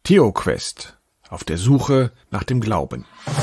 TheoQuest. Auf der Suche nach dem Glauben.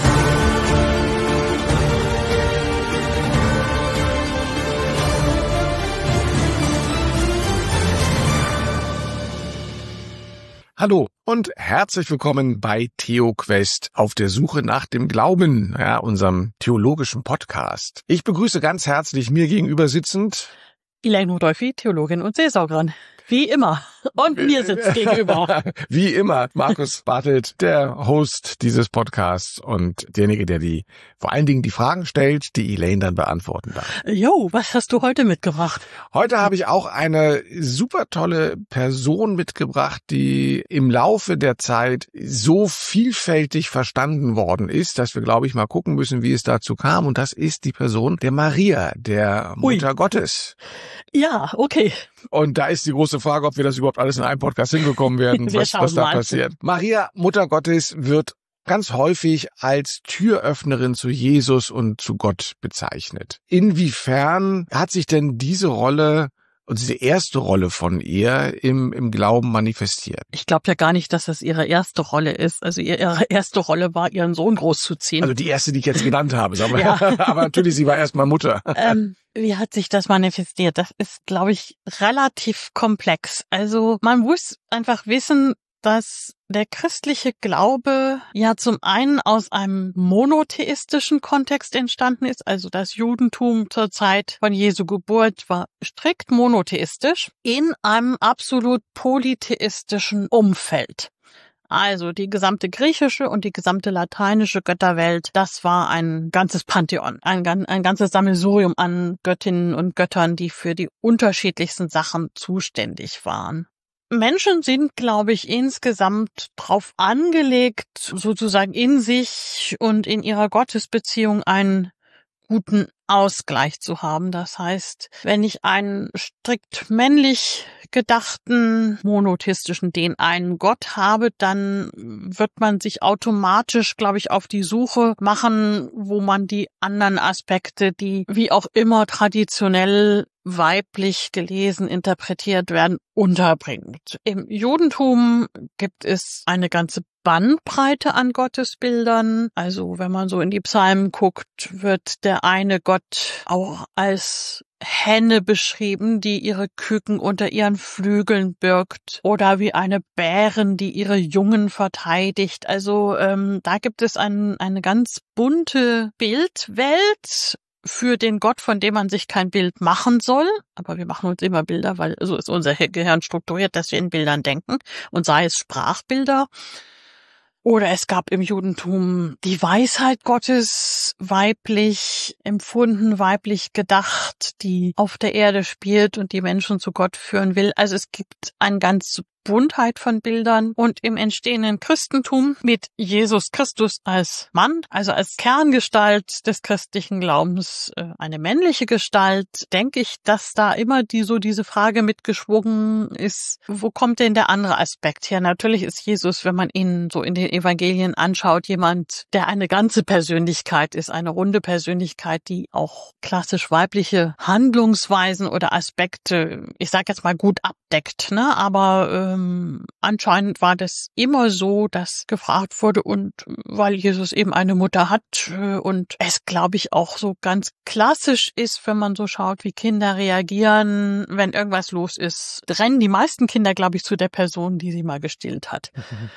Hallo und herzlich willkommen bei TheoQuest auf der Suche nach dem Glauben, unserem theologischen Podcast. Ich begrüße ganz herzlich mir gegenüber sitzend Elaine Rudolphi, Theologin und Seelsorgerin. Wie immer. Und mir sitzt gegenüber. Wie immer, Markus Bartelt, der Host dieses Podcasts und derjenige, der vor allen Dingen die Fragen stellt, die Elaine dann beantworten darf. Jo, was hast du heute mitgebracht? Heute habe ich auch eine super tolle Person mitgebracht, die im Laufe der Zeit so vielfältig verstanden worden ist, dass wir, glaube ich, mal gucken müssen, wie es dazu kam. Und das ist die Person der Maria, der Mutter Gottes. Ja, okay. Und da ist die große Frage, ob wir das überhaupt alles in einem Podcast hinbekommen werden, was da passiert. Maria, Mutter Gottes, wird ganz häufig als Türöffnerin zu Jesus und zu Gott bezeichnet. Inwiefern hat sich denn diese Rolle und diese erste Rolle von ihr im Glauben manifestiert? Ich glaube ja gar nicht, dass das ihre erste Rolle ist. Also ihre erste Rolle war, ihren Sohn großzuziehen. Also die erste, die ich jetzt genannt habe. Ja. Aber natürlich, sie war erstmal Mutter. Wie hat sich das manifestiert? Das ist, glaube ich, relativ komplex. Also man muss einfach wissen, dass der christliche Glaube ja zum einen aus einem monotheistischen Kontext entstanden ist. Also das Judentum zur Zeit von Jesu Geburt war strikt monotheistisch in einem absolut polytheistischen Umfeld. Also die gesamte griechische und die gesamte lateinische Götterwelt, das war ein ganzes Pantheon, ein ganzes Sammelsurium an Göttinnen und Göttern, die für die unterschiedlichsten Sachen zuständig waren. Menschen sind, glaube ich, insgesamt drauf angelegt, sozusagen in sich und in ihrer Gottesbeziehung einen guten Ausgleich zu haben. Das heißt, wenn ich einen strikt männlich gedachten, monotheistischen, den einen Gott habe, dann wird man sich automatisch, glaube ich, auf die Suche machen, wo man die anderen Aspekte, die wie auch immer traditionell weiblich gelesen, interpretiert werden, unterbringt. Im Judentum gibt es eine ganze Bandbreite an Gottesbildern. Also wenn man so in die Psalmen guckt, wird der eine Gott auch als Henne beschrieben, die ihre Küken unter ihren Flügeln birgt, oder wie eine Bärin, die ihre Jungen verteidigt. Also da gibt es eine ganz bunte Bildwelt für den Gott, von dem man sich kein Bild machen soll. Aber wir machen uns immer Bilder, weil so ist unser Gehirn strukturiert, dass wir in Bildern denken. Und sei es Sprachbilder. Oder es gab im Judentum die Weisheit Gottes, weiblich empfunden, weiblich gedacht, die auf der Erde spielt und die Menschen zu Gott führen will. Also es gibt eine ganze Buntheit von Bildern. Und im entstehenden Christentum mit Jesus Christus als Mann, also als Kerngestalt des christlichen Glaubens, eine männliche Gestalt, denke ich, dass da immer diese Frage mitgeschwungen ist, wo kommt denn der andere Aspekt her? Natürlich ist Jesus, wenn man ihn so in den Evangelien anschaut, jemand, der eine ganze Persönlichkeit ist, eine runde Persönlichkeit, die auch klassisch weibliche Handlungsweisen oder Aspekte, ich sage jetzt mal, gut abdeckt, ne? Aber anscheinend war das immer so, dass gefragt wurde, und weil Jesus eben eine Mutter hat und es, glaube ich, auch so ganz klassisch ist, wenn man so schaut, wie Kinder reagieren, wenn irgendwas los ist, rennen die meisten Kinder, glaube ich, zu der Person, die sie mal gestillt hat.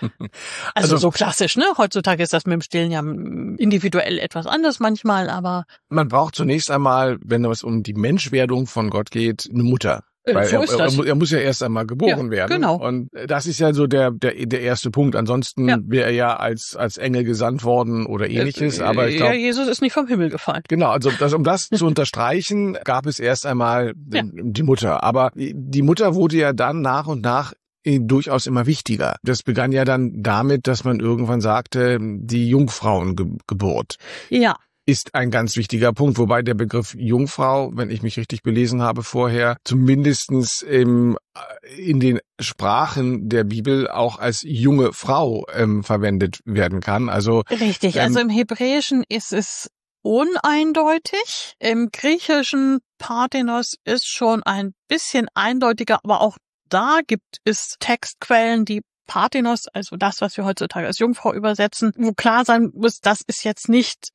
Also so klassisch, ne? Heutzutage ist das mit dem Stillen ja individuell etwas anders manchmal, aber man braucht zunächst einmal, wenn es um die Menschwerdung von Gott geht, eine Mutter. Weil so ist das. Er muss ja erst einmal geboren werden. Genau. Und das ist ja so der erste Punkt. Ansonsten wäre er ja als Engel gesandt worden oder ähnliches. Aber ich glaube, Jesus ist nicht vom Himmel gefallen. Genau, also um das zu unterstreichen, gab es erst einmal die Mutter. Aber die Mutter wurde ja dann nach und nach durchaus immer wichtiger. Das begann ja dann damit, dass man irgendwann sagte, die Jungfrauengeburt. Ja. Ist ein ganz wichtiger Punkt, wobei der Begriff Jungfrau, wenn ich mich richtig belesen habe vorher, zumindestens in den Sprachen der Bibel auch als junge Frau verwendet werden kann. Also richtig, also im Hebräischen ist es uneindeutig. Im Griechischen Parthenos ist schon ein bisschen eindeutiger, aber auch da gibt es Textquellen, die Parthenos, also das, was wir heutzutage als Jungfrau übersetzen, wo klar sein muss, das ist jetzt nicht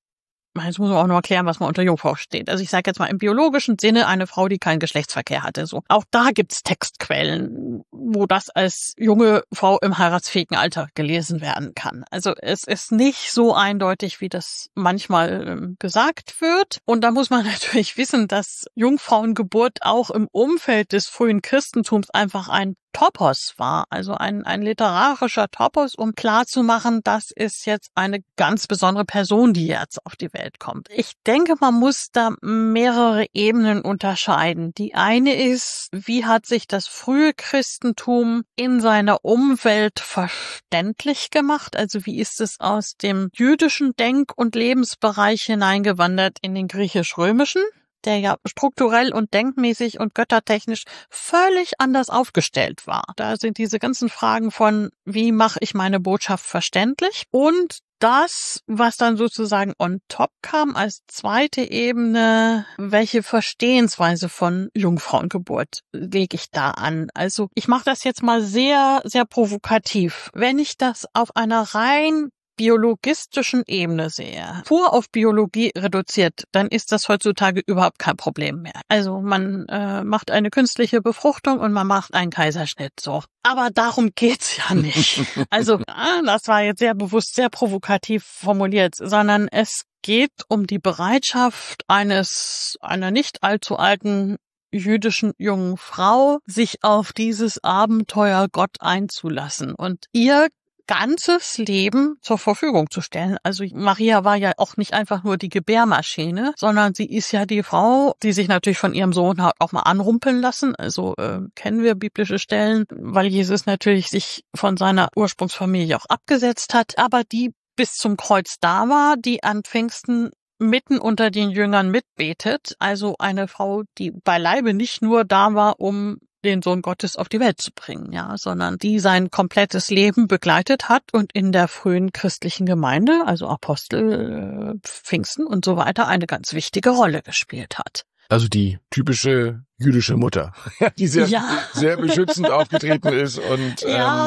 jetzt muss man auch noch erklären, was man unter Jungfrau steht. Also ich sage jetzt mal im biologischen Sinne eine Frau, die keinen Geschlechtsverkehr hatte. So, auch da gibt's Textquellen, wo das als junge Frau im heiratsfähigen Alter gelesen werden kann. Also es ist nicht so eindeutig, wie das manchmal gesagt wird. Und da muss man natürlich wissen, dass Jungfrauengeburt auch im Umfeld des frühen Christentums einfach ein Topos war, also ein literarischer Topos, um klarzumachen, das ist jetzt eine ganz besondere Person, die jetzt auf die Welt kommt. Ich denke, man muss da mehrere Ebenen unterscheiden. Die eine ist, wie hat sich das frühe Christentum in seiner Umwelt verständlich gemacht? Also wie ist es aus dem jüdischen Denk- und Lebensbereich hineingewandert in den griechisch-römischen, der ja strukturell und denkmäßig und göttertechnisch völlig anders aufgestellt war. Da sind diese ganzen Fragen von, wie mache ich meine Botschaft verständlich? Und das, was dann sozusagen on top kam als zweite Ebene, welche Verstehensweise von Jungfrauengeburt lege ich da an? Also ich mache das jetzt mal sehr, sehr provokativ. Wenn ich das auf einer rein biologistischen Ebene sehe, pur auf Biologie reduziert, dann ist das heutzutage überhaupt kein Problem mehr. Also man macht eine künstliche Befruchtung und man macht einen Kaiserschnitt, so. Aber darum geht's ja nicht. Also das war jetzt sehr bewusst, sehr provokativ formuliert, sondern es geht um die Bereitschaft einer nicht allzu alten jüdischen jungen Frau, sich auf dieses Abenteuer Gott einzulassen und ihr ganzes Leben zur Verfügung zu stellen. Also Maria war ja auch nicht einfach nur die Gebärmaschine, sondern sie ist ja die Frau, die sich natürlich von ihrem Sohn hat auch mal anrumpeln lassen. Also kennen wir biblische Stellen, weil Jesus natürlich sich von seiner Ursprungsfamilie auch abgesetzt hat, aber die bis zum Kreuz da war, die an Pfingsten mitten unter den Jüngern mitbetet. Also eine Frau, die beileibe nicht nur da war, um den Sohn Gottes auf die Welt zu bringen, ja, sondern die sein komplettes Leben begleitet hat und in der frühen christlichen Gemeinde, also Apostel, Pfingsten und so weiter, eine ganz wichtige Rolle gespielt hat. Also die typische jüdische Mutter, die sehr beschützend aufgetreten ist und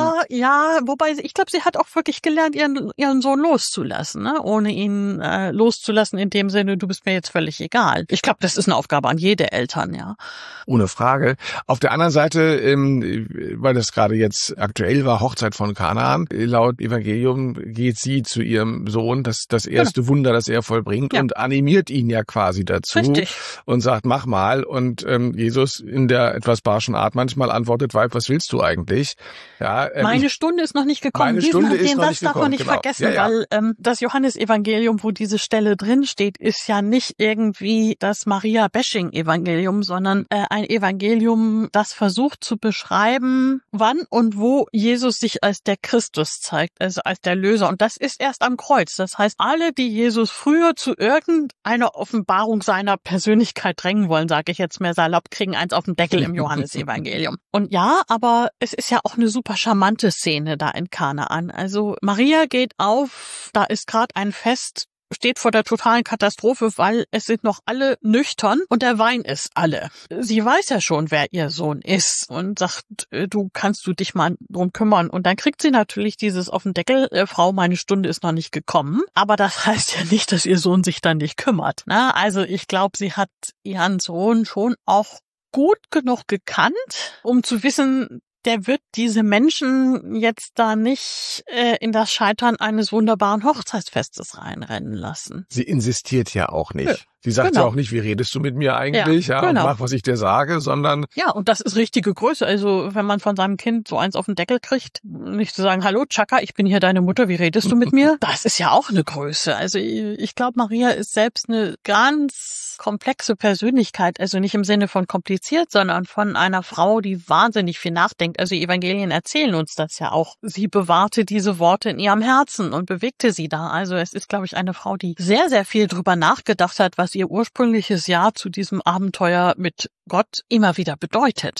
wobei ich glaube, sie hat auch wirklich gelernt, ihren Sohn loszulassen, ne? Ohne ihn loszulassen in dem Sinne, du bist mir jetzt völlig egal. Ich glaube, das ist eine Aufgabe an jede Eltern, ja. Ohne Frage. Auf der anderen Seite, weil das gerade jetzt aktuell war, Hochzeit von Kanaan, laut Evangelium geht sie zu ihrem Sohn, das erste Wunder, das er vollbringt, und animiert ihn ja quasi dazu. Richtig. Und sagt, mach mal. Und Jesus in der etwas barschen Art manchmal antwortet, Weib, was willst du eigentlich? Ja, meine Stunde ist noch nicht gekommen. Den Satz darf man nicht vergessen, weil das Johannesevangelium, wo diese Stelle drin steht, ist ja nicht irgendwie das Maria-Bashing-Evangelium, sondern ein Evangelium, das versucht zu beschreiben, wann und wo Jesus sich als der Christus zeigt, also als der Löser. Und das ist erst am Kreuz. Das heißt, alle, die Jesus früher zu irgendeiner Offenbarung seiner Persönlichkeit drängen wollen, sage ich jetzt mehr salopp, kriegen eins auf den Deckel im Johannesevangelium. Und ja, aber es ist ja auch eine super charmante Szene da in Kanaan. Also Maria geht auf, da ist gerade ein Fest, steht vor der totalen Katastrophe, weil es sind noch alle nüchtern und der Wein ist alle. Sie weiß ja schon, wer ihr Sohn ist und sagt, kannst du dich mal drum kümmern. Und dann kriegt sie natürlich dieses auf den Deckel, Frau, meine Stunde ist noch nicht gekommen. Aber das heißt ja nicht, dass ihr Sohn sich dann nicht kümmert. Na, also ich glaube, sie hat ihren Sohn schon auch gut genug gekannt, um zu wissen, der wird diese Menschen jetzt da nicht in das Scheitern eines wunderbaren Hochzeitsfestes reinrennen lassen. Sie insistiert ja auch nicht. Ja. Sie sagt ja auch nicht, wie redest du mit mir eigentlich? Und mach, was ich dir sage, sondern... Ja, und das ist richtige Größe. Also wenn man von seinem Kind so eins auf den Deckel kriegt, nicht zu sagen, hallo Chaka, ich bin hier deine Mutter, wie redest du mit mir? Das ist ja auch eine Größe. Also ich glaube, Maria ist selbst eine ganz komplexe Persönlichkeit. Also nicht im Sinne von kompliziert, sondern von einer Frau, die wahnsinnig viel nachdenkt. Also die Evangelien erzählen uns das ja auch. Sie bewahrte diese Worte in ihrem Herzen und bewegte sie da. Also es ist, glaube ich, eine Frau, die sehr, sehr viel drüber nachgedacht hat, was ihr ursprüngliches Ja zu diesem Abenteuer mit Gott immer wieder bedeutet. Ja.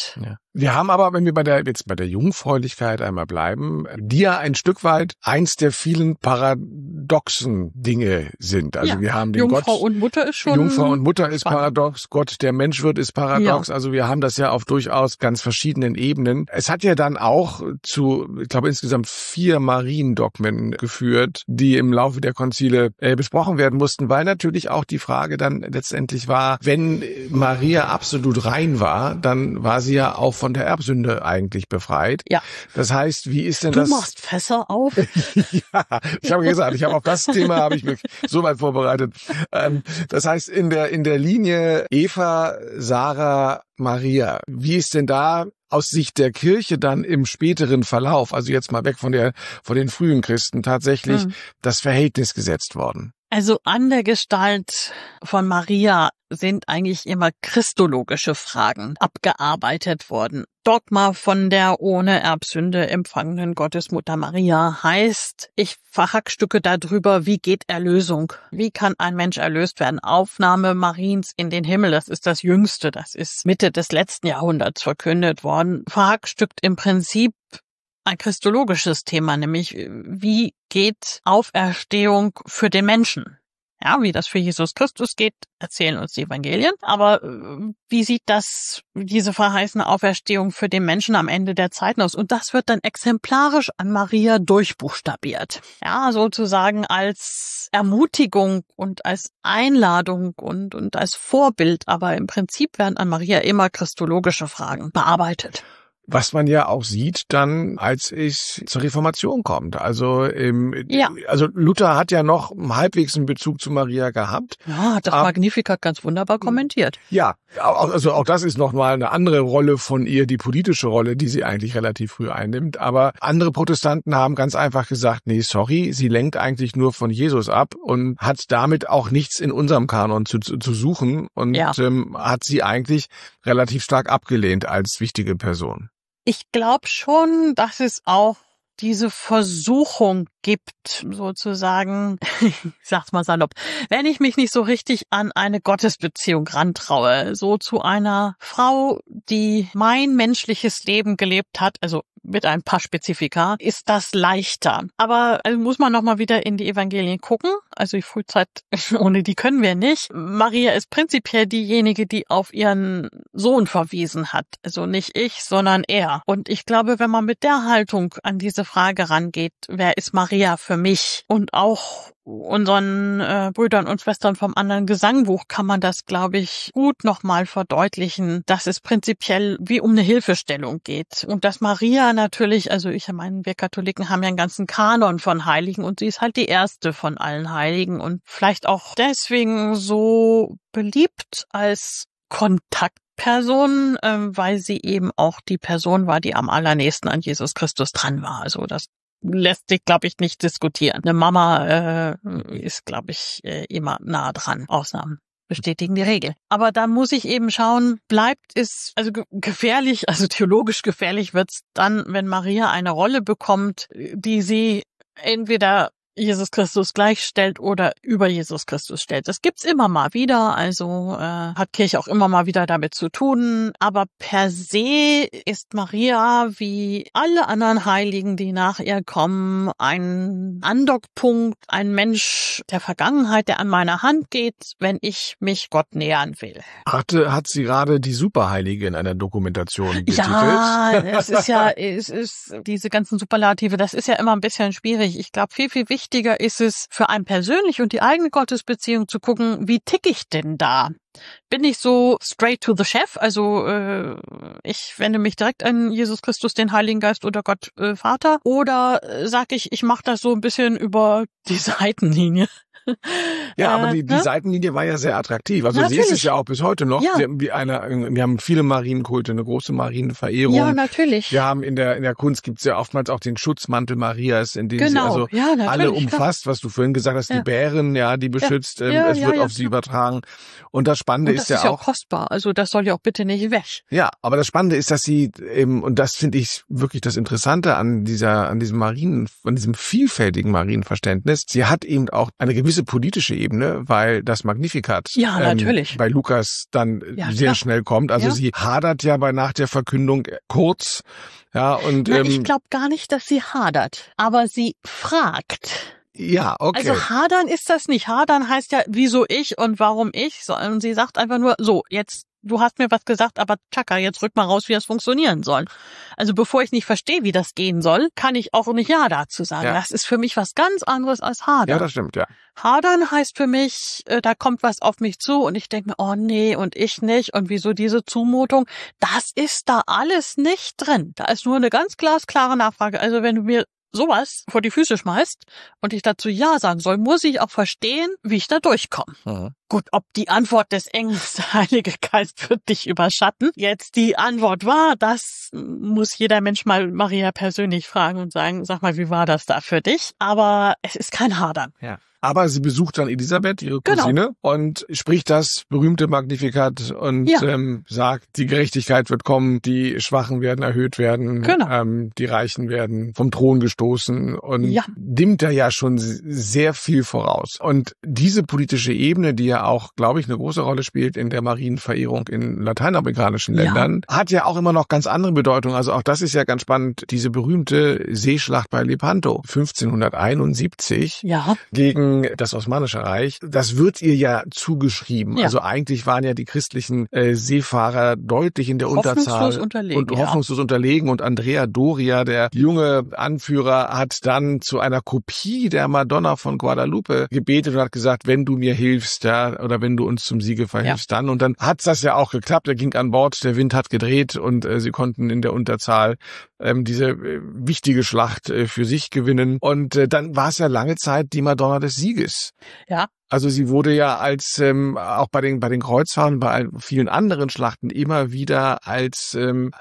Wir haben aber, wenn wir bei der Jungfräulichkeit einmal bleiben, die ja ein Stück weit eins der vielen paradoxen Dinge sind. Also wir haben den Jungfrau und Mutter ist schon Jungfrau und Mutter ist paradox, Gott, der Mensch wird, ist paradox. Ja. Also wir haben das ja auf durchaus ganz verschiedenen Ebenen. Es hat ja dann auch zu, ich glaube, insgesamt 4 Mariendogmen geführt, die im Laufe der Konzile besprochen werden mussten, weil natürlich auch die Frage dann letztendlich war, wenn Maria absolut rein war, dann war sie ja auch von der Erbsünde eigentlich befreit. Ja. Das heißt, wie ist denn das? Du machst Fässer auf. Ja, ich habe gesagt, ich habe auf das Thema mich so weit vorbereitet. Das heißt, in der Linie Eva, Sarah, Maria, wie ist denn da aus Sicht der Kirche dann im späteren Verlauf, also jetzt mal weg von den frühen Christen, tatsächlich das Verhältnis gesetzt worden? Also an der Gestalt von Maria sind eigentlich immer christologische Fragen abgearbeitet worden. Dogma von der ohne Erbsünde empfangenen Gottesmutter Maria heißt, ich verhackstücke darüber, wie geht Erlösung? Wie kann ein Mensch erlöst werden? Aufnahme Mariens in den Himmel, das ist das Jüngste, das ist Mitte des letzten Jahrhunderts verkündet worden. Verhackstückt im Prinzip ein christologisches Thema, nämlich wie geht Auferstehung für den Menschen? Ja, wie das für Jesus Christus geht, erzählen uns die Evangelien. Aber wie sieht diese verheißene Auferstehung für den Menschen am Ende der Zeiten aus? Und das wird dann exemplarisch an Maria durchbuchstabiert. Ja, sozusagen als Ermutigung und als Einladung und als Vorbild. Aber im Prinzip werden an Maria immer christologische Fragen bearbeitet. Was man ja auch sieht dann, als es zur Reformation kommt. Also also Luther hat ja noch halbwegs einen Bezug zu Maria gehabt. Ja, hat das Magnificat ganz wunderbar kommentiert. Ja, also auch das ist nochmal eine andere Rolle von ihr, die politische Rolle, die sie eigentlich relativ früh einnimmt. Aber andere Protestanten haben ganz einfach gesagt, nee, sorry, sie lenkt eigentlich nur von Jesus ab und hat damit auch nichts in unserem Kanon zu suchen und hat sie eigentlich relativ stark abgelehnt als wichtige Person. Ich glaube schon, dass es auch diese Versuchung gibt, sozusagen, ich sag's mal salopp, wenn ich mich nicht so richtig an eine Gottesbeziehung rantraue, so zu einer Frau, die mein menschliches Leben gelebt hat, also mit ein paar Spezifika, ist das leichter. Aber also muss man nochmal wieder in die Evangelien gucken. Also die Frühzeit, ohne die können wir nicht. Maria ist prinzipiell diejenige, die auf ihren Sohn verwiesen hat. Also nicht ich, sondern er. Und ich glaube, wenn man mit der Haltung an diese Frage rangeht, wer ist Maria für mich? Und auch unseren Brüdern und Schwestern vom anderen Gesangbuch kann man das, glaube ich, gut nochmal verdeutlichen, dass es prinzipiell wie um eine Hilfestellung geht. Und dass Maria natürlich, also ich meine, wir Katholiken haben ja einen ganzen Kanon von Heiligen und sie ist halt die erste von allen Heiligen und vielleicht auch deswegen so beliebt als Kontaktperson, weil sie eben auch die Person war, die am allernächsten an Jesus Christus dran war. Also das lässt sich, glaube ich, nicht diskutieren. Eine Mama ist, glaube ich, immer nah dran. Ausnahmen bestätigen die Regel. Aber da muss ich eben schauen, bleibt es, also gefährlich, also theologisch gefährlich wird's dann, wenn Maria eine Rolle bekommt, die sie entweder Jesus Christus gleichstellt oder über Jesus Christus stellt. Das gibt's immer mal wieder, also hat Kirche auch immer mal wieder damit zu tun. Aber per se ist Maria wie alle anderen Heiligen, die nach ihr kommen, ein Andockpunkt, ein Mensch der Vergangenheit, der an meiner Hand geht, wenn ich mich Gott nähern will. Hat sie gerade die Superheilige in einer Dokumentation betitelt? Ja, es ist diese ganzen Superlative, das ist ja immer ein bisschen schwierig. Ich glaube, viel wichtiger ist es für einen persönlich und die eigene Gottesbeziehung zu gucken, wie ticke ich denn da? Bin ich so straight to the chef? Also ich wende mich direkt an Jesus Christus, den Heiligen Geist oder Gott Vater? Oder sage ich mache das so ein bisschen über die Seitenlinie? Ja, aber die Seitenlinie war ja sehr attraktiv. Also natürlich. Sie ist es ja auch bis heute noch. Ja. Wir haben viele Marienkulte, eine große Marienverehrung. Ja, natürlich. Wir haben in der Kunst gibt's ja oftmals auch den Schutzmantel Marias, in dem sie also alle umfasst, was du vorhin gesagt hast, die Bären, die beschützt, es wird auf sie übertragen. Und das Spannende ist ja auch... Das ist ja auch kostbar, also das soll ja auch bitte nicht weg. Ja, aber das Spannende ist, dass sie eben, und das finde ich wirklich das Interessante an diesem vielfältigen Marienverständnis, sie hat eben auch eine gewisse diese politische Ebene, weil das Magnificat natürlich bei Lukas dann sehr schnell kommt. Also sie hadert ja nach der Verkündung kurz. Ja, und ich glaube gar nicht, dass sie hadert, aber sie fragt. Ja, okay. Also hadern ist das nicht. Hadern heißt ja, wieso ich und warum ich. Und sie sagt einfach nur, so, jetzt, du hast mir was gesagt, aber tschakka, jetzt rück mal raus, wie das funktionieren soll. Also bevor ich nicht verstehe, wie das gehen soll, kann ich auch nicht Ja dazu sagen. Ja. Das ist für mich was ganz anderes als hadern. Ja, das stimmt, ja. Hadern heißt für mich, da kommt was auf mich zu und ich denke mir, oh nee, und ich nicht und wieso diese Zumutung. Das ist da alles nicht drin. Da ist nur eine ganz glasklare Nachfrage. Also wenn du mir sowas vor die Füße schmeißt und ich dazu Ja sagen soll, muss ich auch verstehen, wie ich da durchkomme. Mhm. Gut, ob die Antwort des Engels, der Heilige Geist wird dich überschatten, jetzt die Antwort war, das muss jeder Mensch mal Maria persönlich fragen und sagen, sag mal, wie war das da für dich? Aber es ist kein Hadern. Ja. Aber sie besucht dann Elisabeth, ihre Cousine, und spricht das berühmte Magnificat und sagt, die Gerechtigkeit wird kommen, die Schwachen werden erhöht werden, die Reichen werden vom Thron gestoßen und nimmt da ja schon sehr viel voraus. Und diese politische Ebene, die ja auch, glaube ich, eine große Rolle spielt in der Marienverehrung in lateinamerikanischen Ländern, hat ja auch immer noch ganz andere Bedeutung. Also auch das ist ja ganz spannend, diese berühmte Seeschlacht bei Lepanto 1571 gegen das Osmanische Reich, das wird ihr ja zugeschrieben. Ja. Also eigentlich waren ja die christlichen Seefahrer deutlich in der Unterzahl und hoffnungslos unterlegen. Und Andrea Doria, der junge Anführer, hat dann zu einer Kopie der Madonna von Guadalupe gebetet und hat gesagt, wenn du mir hilfst, oder wenn du uns zum Siege verhilfst, dann. Und dann hat's das ja auch geklappt. Er ging an Bord, der Wind hat gedreht und sie konnten in der Unterzahl diese wichtige Schlacht für sich gewinnen. Und dann war es ja lange Zeit die Madonna des Sieges. Ja. Also sie wurde ja als auch bei den Kreuzfahrten, bei vielen anderen Schlachten immer wieder als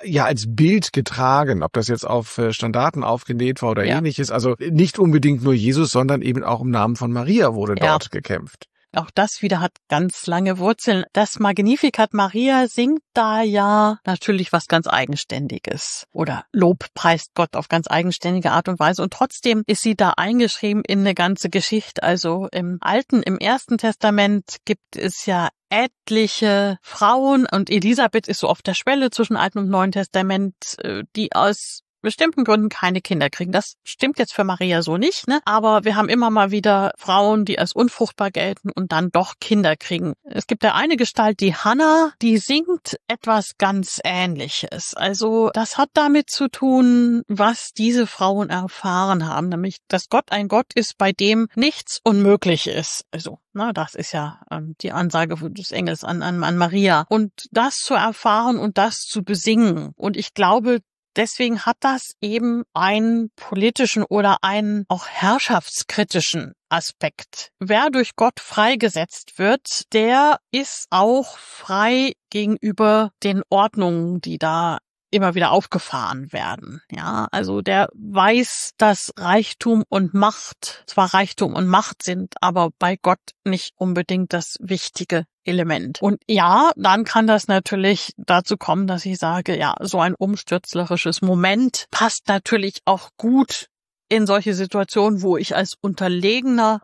Bild getragen, ob das jetzt auf Standarten aufgenäht war oder ähnliches. Also nicht unbedingt nur Jesus, sondern eben auch im Namen von Maria wurde dort gekämpft. Auch das wieder hat ganz lange Wurzeln. Das Magnificat Maria singt da ja natürlich was ganz Eigenständiges oder Lob preist Gott auf ganz eigenständige Art und Weise. Und trotzdem ist sie da eingeschrieben in eine ganze Geschichte. Also im Ersten Testament gibt es ja etliche Frauen und Elisabeth ist so auf der Schwelle zwischen Alten und Neuen Testament, die aus bestimmten Gründen keine Kinder kriegen. Das stimmt jetzt für Maria so nicht, ne? Aber wir haben immer mal wieder Frauen, die als unfruchtbar gelten und dann doch Kinder kriegen. Es gibt ja eine Gestalt, die Hannah, die singt etwas ganz Ähnliches. Also das hat damit zu tun, was diese Frauen erfahren haben, nämlich, dass Gott ein Gott ist, bei dem nichts unmöglich ist. Also, das ist ja die Ansage des Engels an Maria. Und das zu erfahren und das zu besingen. Und ich glaube, deswegen hat das eben einen politischen oder einen auch herrschaftskritischen Aspekt. Wer durch Gott freigesetzt wird, der ist auch frei gegenüber den Ordnungen, die da immer wieder aufgefahren werden. Ja, also der weiß, dass Reichtum und Macht zwar Reichtum und Macht sind, aber bei Gott nicht unbedingt das wichtige Element. Und ja, dann kann das natürlich dazu kommen, dass ich sage, ja, so ein umstürzlerisches Moment passt natürlich auch gut in solche Situationen, wo ich als unterlegene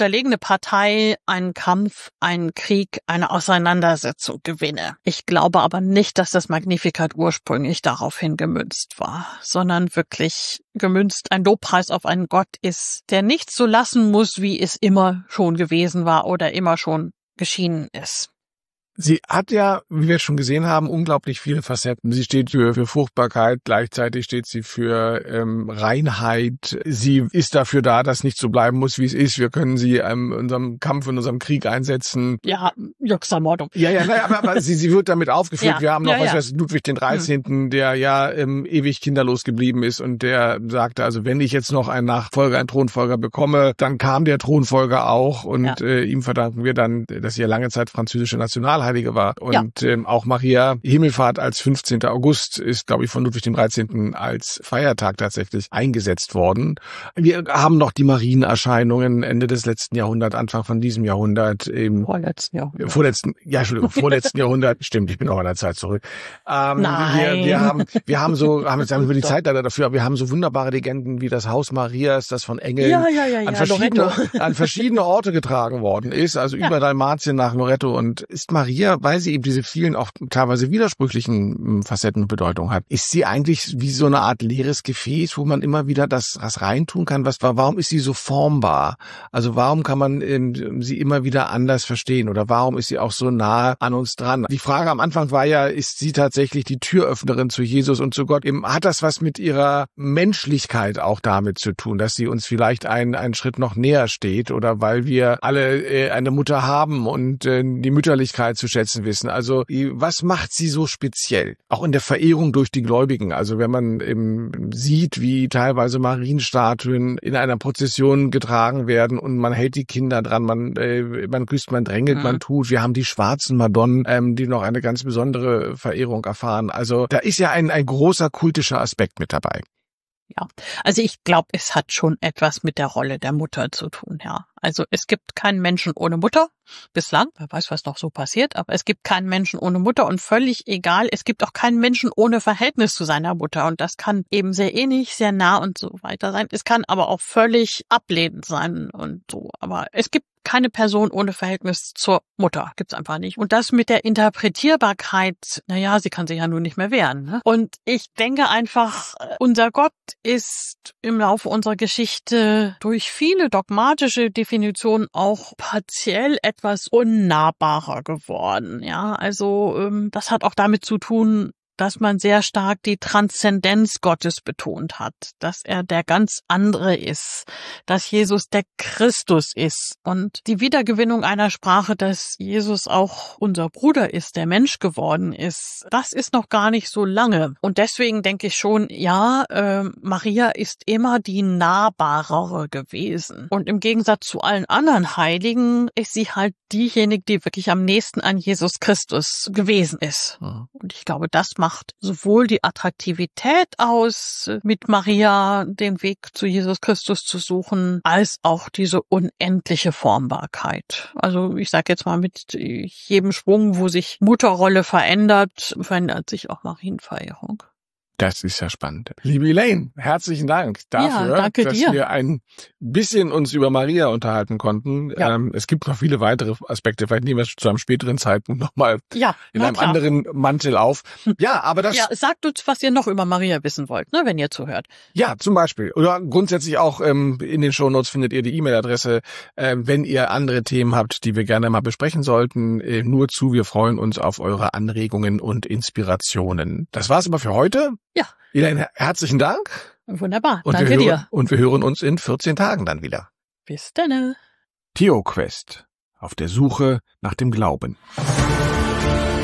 Partei einen Kampf, einen Krieg, eine Auseinandersetzung gewinne. Ich glaube aber nicht, dass das Magnificat ursprünglich daraufhin gemünzt war, sondern wirklich gemünzt ein Lobpreis auf einen Gott ist, der nichts so lassen muss, wie es immer schon gewesen war oder immer schon geschienen ist. Sie hat ja, wie wir schon gesehen haben, unglaublich viele Facetten. Sie steht für Fruchtbarkeit, gleichzeitig steht sie für Reinheit. Sie ist dafür da, dass nicht so bleiben muss, wie es ist. Wir können sie in unserem Kampf, in unserem Krieg einsetzen. Ja, Juxamordung. Aber sie wird damit aufgeführt. Wir haben noch Ludwig den 13., der ewig kinderlos geblieben ist und der sagte, also wenn ich jetzt noch einen Nachfolger, einen Thronfolger bekomme, dann kam der Thronfolger auch und ihm verdanken wir dann, dass sie ja lange Zeit französische Nationalheit Heilige war. Und auch Maria Himmelfahrt als 15. August ist, glaube ich, von Ludwig dem 13. als Feiertag tatsächlich eingesetzt worden. Wir haben noch die Marienerscheinungen Ende des letzten Jahrhunderts, Anfang von diesem Jahrhundert. Vorletzten Jahrhundert. Vorletzten Jahrhundert. Stimmt, ich bin auch in der Zeit zurück. Nein. Wir haben über die Zeit leider dafür, aber wir haben so wunderbare Legenden wie das Haus Marias, das von Engeln an verschiedene Orte getragen worden ist, also über Dalmatien nach Loreto. Und ist Maria, weil sie eben diese vielen auch teilweise widersprüchlichen Facetten und Bedeutung hat, ist sie eigentlich wie so eine Art leeres Gefäß, wo man immer wieder das reintun kann? Warum ist sie so formbar? Also warum kann man sie immer wieder anders verstehen? Oder warum ist sie auch so nah an uns dran? Die Frage am Anfang war ja, ist sie tatsächlich die Türöffnerin zu Jesus und zu Gott? Hat das was mit ihrer Menschlichkeit auch damit zu tun, dass sie uns vielleicht einen Schritt noch näher steht, oder weil wir alle eine Mutter haben und die Mütterlichkeit zu schätzen wissen? Also was macht sie so speziell? Auch in der Verehrung durch die Gläubigen. Also wenn man sieht, wie teilweise Marienstatuen in einer Prozession getragen werden und man hält die Kinder dran, man grüßt, man drängelt, man tut. Wir haben die schwarzen Madonnen, die noch eine ganz besondere Verehrung erfahren. Also da ist ja ein großer kultischer Aspekt mit dabei. Ja, also ich glaube, es hat schon etwas mit der Rolle der Mutter zu tun, ja. Also es gibt keinen Menschen ohne Mutter, bislang, wer weiß, was noch so passiert, aber es gibt keinen Menschen ohne Mutter und völlig egal, es gibt auch keinen Menschen ohne Verhältnis zu seiner Mutter und das kann eben sehr ähnlich, sehr nah und so weiter sein. Es kann aber auch völlig ablehnend sein und so, aber es gibt keine Person ohne Verhältnis zur Mutter. Gibt's einfach nicht. Und das mit der Interpretierbarkeit, naja, sie kann sich ja nun nicht mehr wehren. Ne? Und ich denke einfach, unser Gott ist im Laufe unserer Geschichte durch viele dogmatische Definitionen auch partiell etwas unnahbarer geworden. Ja, also das hat auch damit zu tun, dass man sehr stark die Transzendenz Gottes betont hat, dass er der ganz andere ist, dass Jesus der Christus ist und die Wiedergewinnung einer Sprache, dass Jesus auch unser Bruder ist, der Mensch geworden ist, das ist noch gar nicht so lange. Und deswegen denke ich schon, ja, Maria ist immer die nahbarere gewesen. Und im Gegensatz zu allen anderen Heiligen ist sie halt diejenige, die wirklich am nächsten an Jesus Christus gewesen ist. Und ich glaube, das macht sowohl die Attraktivität aus, mit Maria den Weg zu Jesus Christus zu suchen, als auch diese unendliche Formbarkeit. Also ich sage jetzt mal, mit jedem Schwung, wo sich Mutterrolle verändert, verändert sich auch Marienverehrung. Das ist ja spannend. Liebe Elaine, herzlichen Dank dafür, dass wir ein bisschen uns über Maria unterhalten konnten. Ja. Es gibt noch viele weitere Aspekte. Vielleicht nehmen wir es zu einem späteren Zeitpunkt nochmal in einem anderen Mantel auf. Ja, aber das... Ja, sagt uns, was ihr noch über Maria wissen wollt, ne, wenn ihr zuhört. Ja, zum Beispiel. Oder grundsätzlich auch in den Shownotes findet ihr die E-Mail-Adresse, wenn ihr andere Themen habt, die wir gerne mal besprechen sollten. Nur zu, wir freuen uns auf eure Anregungen und Inspirationen. Das war's aber für heute. Ja. Elaine, herzlichen Dank. Wunderbar, danke dir. Und wir hören uns in 14 Tagen dann wieder. Bis dann. TheoQuest. Auf der Suche nach dem Glauben.